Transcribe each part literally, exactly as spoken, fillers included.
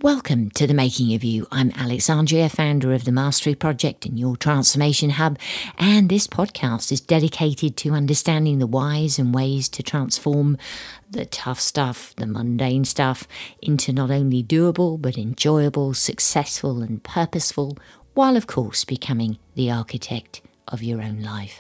Welcome to The Making of You. I'm Alexandria, founder of the Mastery Project and your Transformation Hub, and this podcast is dedicated to understanding the whys and ways to transform the tough stuff, the mundane stuff, into not only doable but enjoyable, successful and purposeful, while of course becoming the architect of your own life.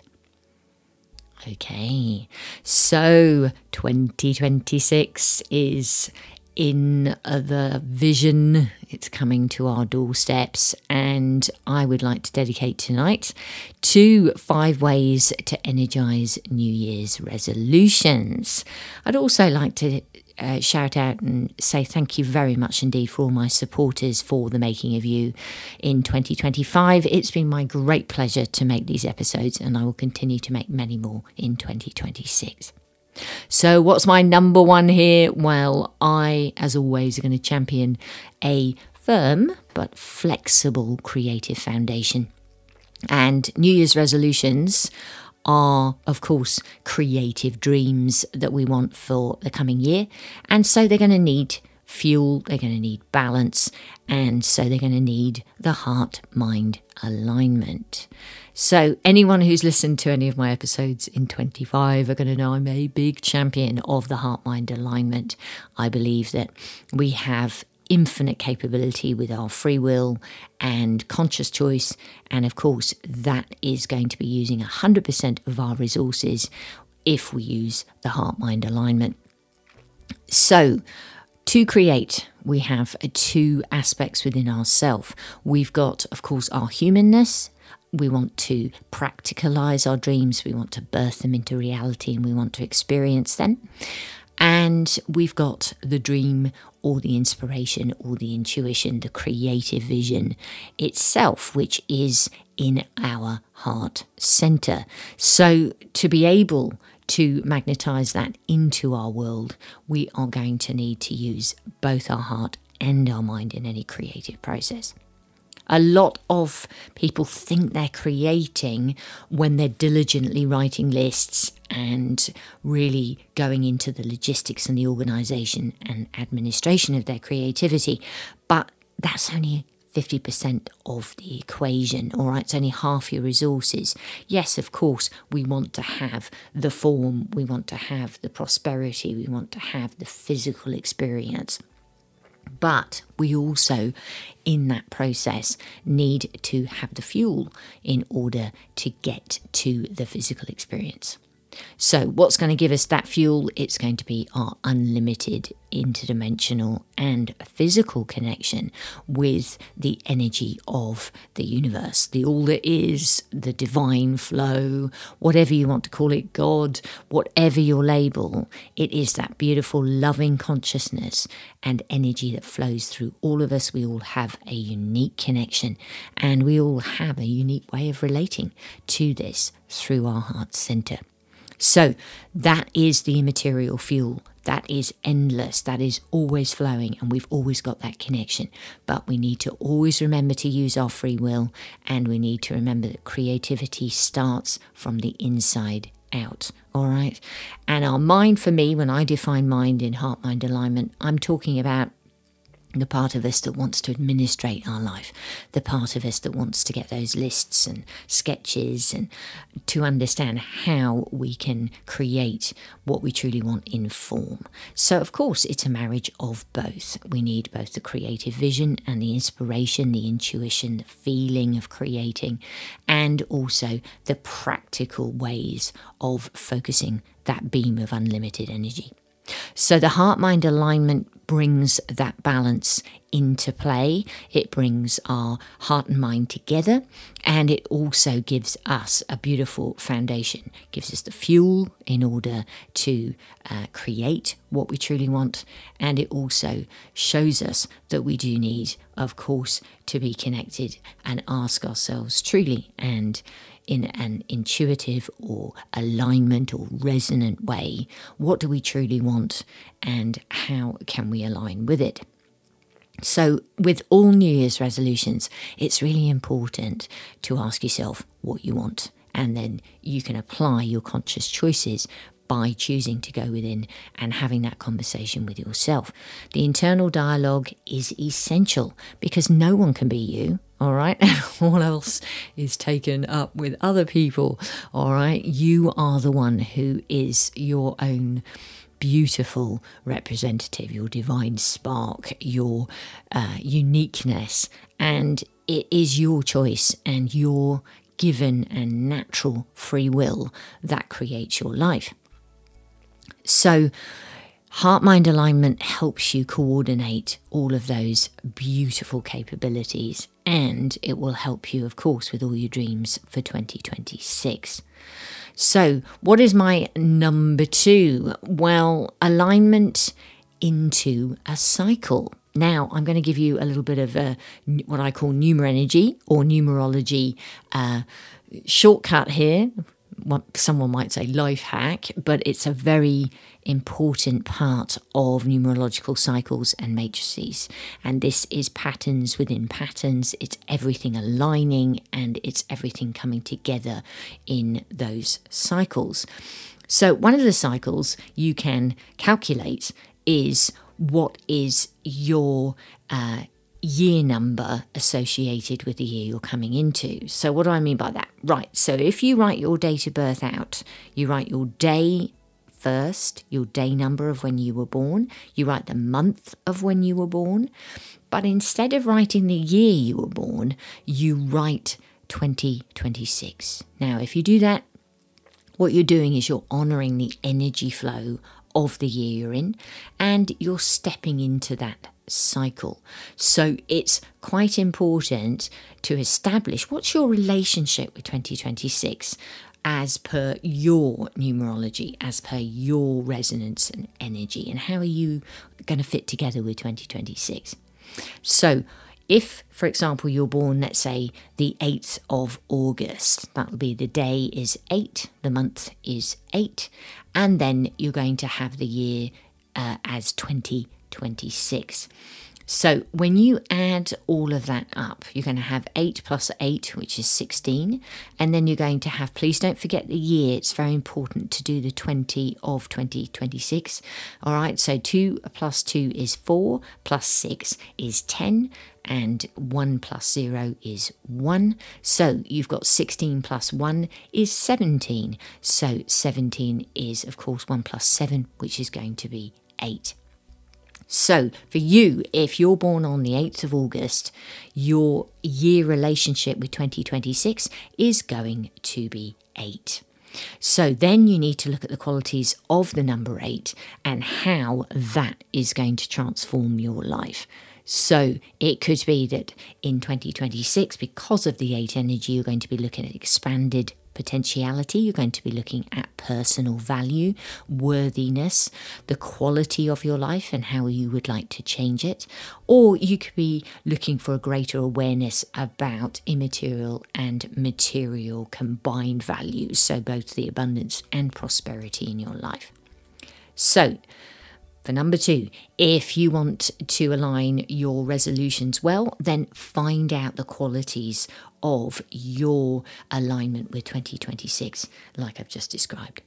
Okay, so twenty twenty-six is in the vision. It's coming to our doorsteps, and I would like to dedicate tonight to five ways to energize New Year's resolutions. I'd also like to uh, shout out and say thank you very much indeed for all my supporters for The Making of You in twenty twenty-five. It's been my great pleasure to make these episodes, and I will continue to make many more in twenty twenty-six. So what's my number one here? Well, I, as always, are going to champion a firm but flexible creative foundation. And New Year's resolutions are, of course, creative dreams that we want for the coming year. And so they're going to need fuel, they're going to need balance, and so they're going to need the heart-mind alignment. So anyone who's listened to any of my episodes in twenty-five are going to know I'm a big champion of the heart-mind alignment. I believe that we have infinite capability with our free will and conscious choice, and of course that is going to be using one hundred percent of our resources if we use the heart-mind alignment. So to create, we have two aspects within ourselves. We've got, of course, our humanness. We want to practicalize our dreams. We want to birth them into reality, and we want to experience them. And we've got the dream or the inspiration or the intuition, the creative vision itself, which is in our heart center. So to be able to magnetize that into our world, we are going to need to use both our heart and our mind in any creative process. A lot of people think they're creating when they're diligently writing lists and really going into the logistics and the organisation and administration of their creativity. But that's only fifty percent of the equation, all right? It's only half your resources. Yes, of course, we want to have the form, we want to have the prosperity, we want to have the physical experience. But we also, in that process, need to have the fuel in order to get to the physical experience. So what's going to give us that fuel? It's going to be our unlimited interdimensional and physical connection with the energy of the universe, the all that is, the divine flow, whatever you want to call it, God, whatever your label. It is that beautiful loving consciousness and energy that flows through all of us. We all have a unique connection, and we all have a unique way of relating to this through our heart center. So that is the immaterial fuel. That is endless. That is always flowing, and we've always got that connection. But we need to always remember to use our free will, and we need to remember that creativity starts from the inside out. All right. And our mind, for me, when I define mind in heart-mind alignment, I'm talking about the part of us that wants to administrate our life, the part of us that wants to get those lists and sketches and to understand how we can create what we truly want in form. So, of course, it's a marriage of both. We need both the creative vision and the inspiration, the intuition, the feeling of creating, and also the practical ways of focusing that beam of unlimited energy. So the heart-mind alignment brings that balance into play. It brings our heart and mind together, and it also gives us a beautiful foundation, gives us the fuel in order to uh, create what we truly want, and it also shows us that we do need, of course, to be connected and ask ourselves truly and in an intuitive or alignment or resonant way, what do we truly want and how can we align with it? So with all New Year's resolutions, it's really important to ask yourself what you want, and then you can apply your conscious choices by choosing to go within and having that conversation with yourself. The internal dialogue is essential because no one can be you, all right? And all else is taken up with other people, all right? You are the one who is your own beautiful representative, your divine spark, your uh, uniqueness, and it is your choice and your given and natural free will that creates your life. So heart-mind alignment helps you coordinate all of those beautiful capabilities, and it will help you, of course, with all your dreams for twenty twenty-six. So what is my number two? Well, alignment into a cycle. Now, I'm going to give you a little bit of a, what I call numerenergy or numerology uh, shortcut here. What someone might say life hack, but it's a very important part of numerological cycles and matrices. And this is patterns within patterns. It's everything aligning and it's everything coming together in those cycles. So one of the cycles you can calculate is what is your uh, year number associated with the year you're coming into. So what do I mean by that? Right, so if you write your date of birth out, you write your day first, your day number of when you were born, you write the month of when you were born, but instead of writing the year you were born, you write twenty twenty-six. Now, if you do that, what you're doing is you're honouring the energy flow of the year you're in, and you're stepping into that cycle. So it's quite important to establish what's your relationship with twenty twenty-six as per your numerology, as per your resonance and energy, and how are you going to fit together with twenty twenty-six. So if, for example, you're born, let's say, the eighth of August, that will be the day is eight, the month is eight, and then you're going to have the year uh, as twenty twenty-six. So when you add all of that up, you're going to have eight plus eight, which is sixteen. And then you're going to have, please don't forget the year. It's very important to do the twenty of twenty twenty-six. All right, so two plus two is four, plus six is ten, and one plus zero is one. So you've got sixteen plus one is seventeen. So seventeen is, of course, one plus seven, which is going to be eight. So for you, if you're born on the eighth of August, your year relationship with twenty twenty-six is going to be eight. So then you need to look at the qualities of the number eight and how that is going to transform your life. So it could be that in twenty twenty-six, because of the eight energy, you're going to be looking at expanded potentiality. You're going to be looking at personal value, worthiness, the quality of your life and how you would like to change it. Or you could be looking for a greater awareness about immaterial and material combined values. So both the abundance and prosperity in your life. So for number two, if you want to align your resolutions well, then find out the qualities of your alignment with twenty twenty-six, like I've just described.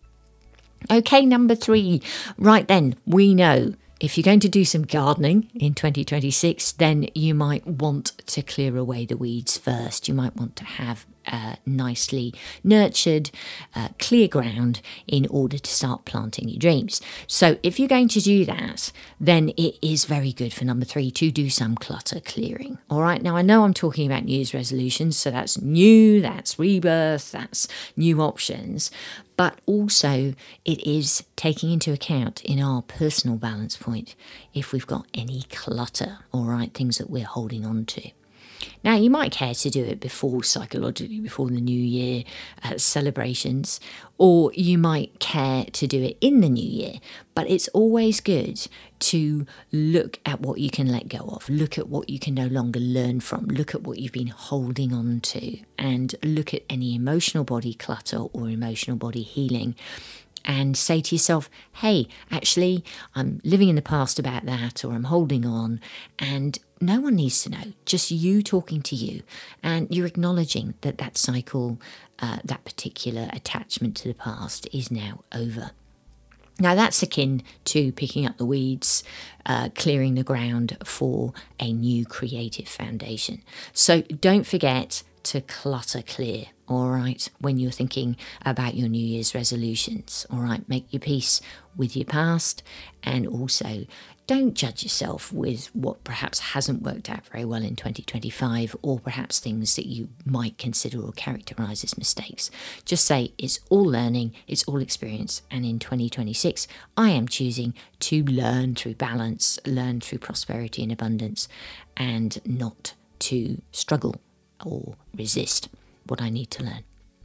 Okay, number three. Right then, we know if you're going to do some gardening in twenty twenty-six, then you might want to clear away the weeds first. You might want to have uh, nicely nurtured, uh, clear ground in order to start planting your dreams. So if you're going to do that, then it is very good for number three to do some clutter clearing. All right. Now, I know I'm talking about New Year's resolutions, so that's new, that's rebirth, that's new options. But also it is taking into account in our personal balance point if we've got any clutter, all right, things that we're holding on to. Now, you might care to do it before, psychologically, before the New Year uh, celebrations, or you might care to do it in the New Year. But it's always good to look at what you can let go of, look at what you can no longer learn from, look at what you've been holding on to, and look at any emotional body clutter or emotional body healing. and say to yourself, hey, actually, I'm living in the past about that, or I'm holding on, and no one needs to know, just you talking to you, and you're acknowledging that that cycle, uh, that particular attachment to the past is now over. Now, that's akin to picking up the weeds, uh, clearing the ground for a new creative foundation. So don't forget to clutter clear, all right, when you're thinking about your New Year's resolutions, all right? Make your peace with your past, and also don't judge yourself with what perhaps hasn't worked out very well in twenty twenty-five, or perhaps things that you might consider or characterise as mistakes. Just say it's all learning, it's all experience, and in twenty twenty-six, I am choosing to learn through balance, learn through prosperity and abundance, and not to struggle or resist what I need to learn.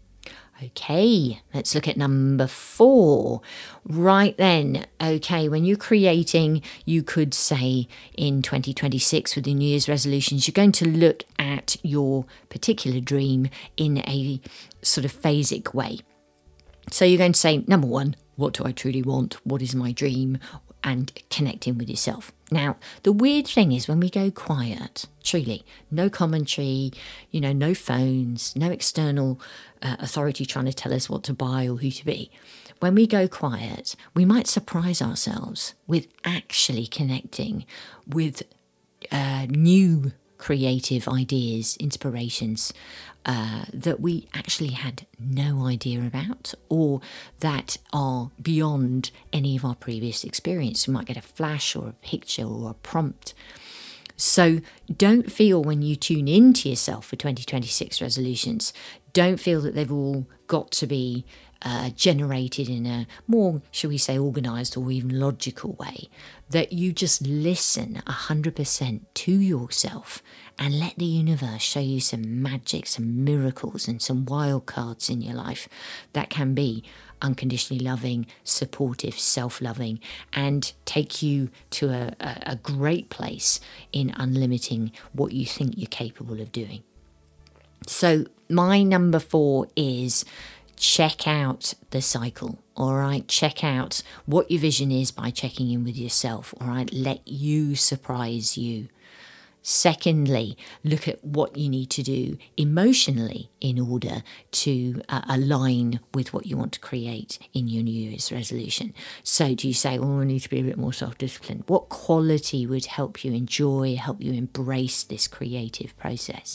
Okay, let's look at number four. Right then, okay, when you're creating, you could say in twenty twenty-six with the New Year's resolutions, you're going to look at your particular dream in a sort of phasic way. So you're going to say, number one, what do I truly want? What is my dream? And connecting with yourself. Now, the weird thing is when we go quiet, truly, no commentary, you know, no phones, no external uh, authority trying to tell us what to buy or who to be. When we go quiet, we might surprise ourselves with actually connecting with uh, new creative ideas, inspirations uh, that we actually had no idea about, or that are beyond any of our previous experience. We might get a flash or a picture or a prompt. So don't feel when you tune into yourself for twenty twenty-six resolutions, don't feel that they've all got to be uh, generated in a more, shall we say, organised or even logical way. That you just listen one hundred percent to yourself and let the universe show you some magic, some miracles and some wild cards in your life that can be unconditionally loving, supportive, self-loving, and take you to a, a, a great place in unlimiting what you think you're capable of doing. So my number four is check out the cycle, all right? Check out what your vision is by checking in with yourself, all right? Let you surprise you. Secondly, look at what you need to do emotionally in order to uh, align with what you want to create in your New Year's resolution. So do you say, oh, I need to be a bit more self-disciplined? What quality would help you enjoy, help you embrace this creative process?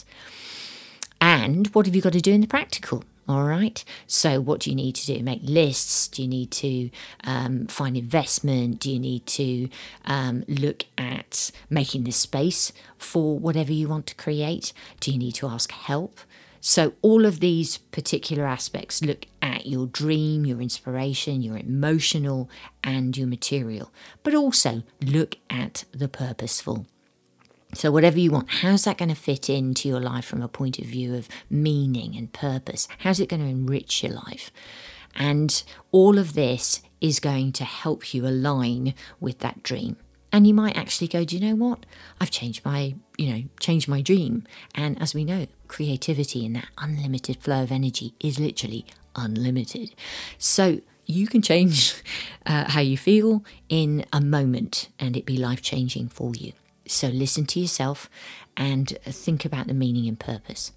And what have you got to do in the practical? All right. So what do you need to do? Make lists? Do you need to um, find investment? Do you need to um, look at making the space for whatever you want to create? Do you need to ask help? So all of these particular aspects look at your dream, your inspiration, your emotional and your material, but also look at the purposeful. So whatever you want, how's that going to fit into your life from a point of view of meaning and purpose? How's it going to enrich your life? And all of this is going to help you align with that dream. And you might actually go, do you know what? I've changed my, you know, changed my dream. And as we know, creativity and that unlimited flow of energy is literally unlimited. So you can change uh, how you feel in a moment and it be life-changing for you. So listen to yourself and think about the meaning and purpose.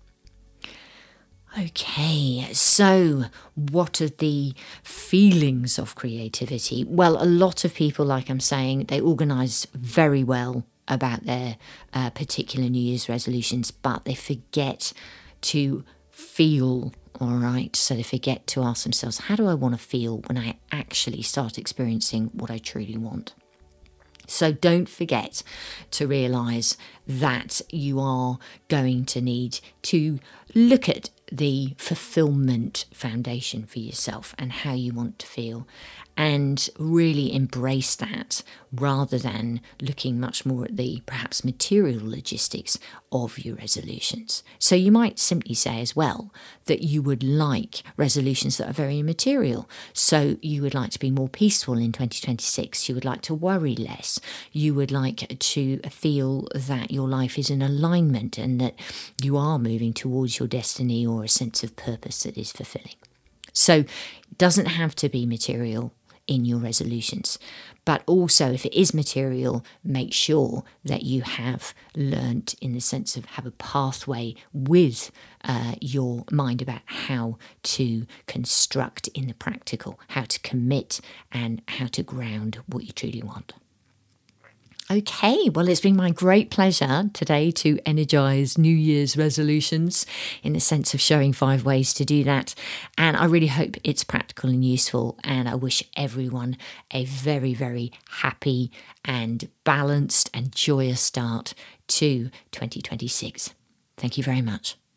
Okay, so what are the feelings of creativity? Well, a lot of people, like I'm saying, they organise very well about their uh, particular New Year's resolutions, but they forget to feel, all right? So they forget to ask themselves, how do I want to feel when I actually start experiencing what I truly want? So don't forget to realise that you are going to need to look at the fulfillment foundation for yourself and how you want to feel, and really embrace that rather than looking much more at the perhaps material logistics of your resolutions. So you might simply say as well that you would like resolutions that are very immaterial. So you would like to be more peaceful in twenty twenty-six. You would like to worry less. You would like to feel that your life is in alignment and that you are moving towards your destiny or a sense of purpose that is fulfilling. So doesn't have to be material in your resolutions. But also, if it is material, make sure that you have learnt, in the sense of have a pathway with uh, your mind about how to construct in the practical, how to commit and how to ground what you truly want. Okay, well, it's been my great pleasure today to energise New Year's resolutions in the sense of showing five ways to do that. And I really hope it's practical and useful. And I wish everyone a very, very happy and balanced and joyous start to twenty twenty-six. Thank you very much.